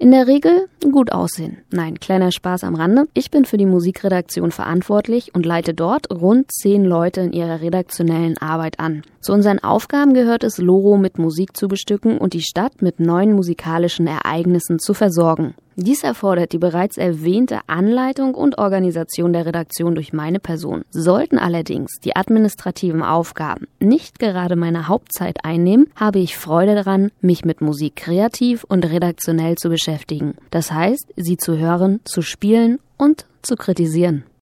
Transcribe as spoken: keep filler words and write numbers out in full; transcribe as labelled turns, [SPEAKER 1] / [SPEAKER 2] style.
[SPEAKER 1] In der Regel gut aussehen. Nein, kleiner Spaß am Rande. Ich bin für die Musikredaktion verantwortlich und leite dort rund zehn Leute in ihrer redaktionellen Arbeit an. Zu unseren Aufgaben gehört es, Loro mit Musik zu bestücken und die Stadt mit neuen musikalischen Ereignissen zu versorgen. Dies erfordert die bereits erwähnte Anleitung und Organisation der Redaktion durch meine Person. Sollten allerdings die administrativen Aufgaben nicht gerade meine Hauptzeit einnehmen, habe ich Freude daran, mich mit Musik kreativ und redaktionell zu beschäftigen. Das heißt, sie zu hören, zu spielen und zu kritisieren.